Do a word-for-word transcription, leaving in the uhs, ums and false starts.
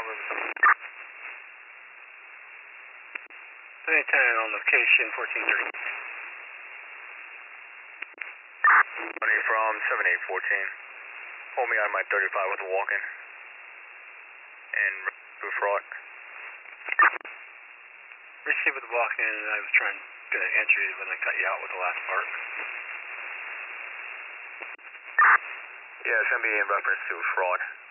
Lieutenant ten on location, fourteen thirty. Money from seven eight fourteen. Hold me on my thirty-five with a walk-in. And roof fraud. Receive with the walk-in, I was trying to answer you when I cut you out with the last part. Yeah, it's going to be in reference to fraud.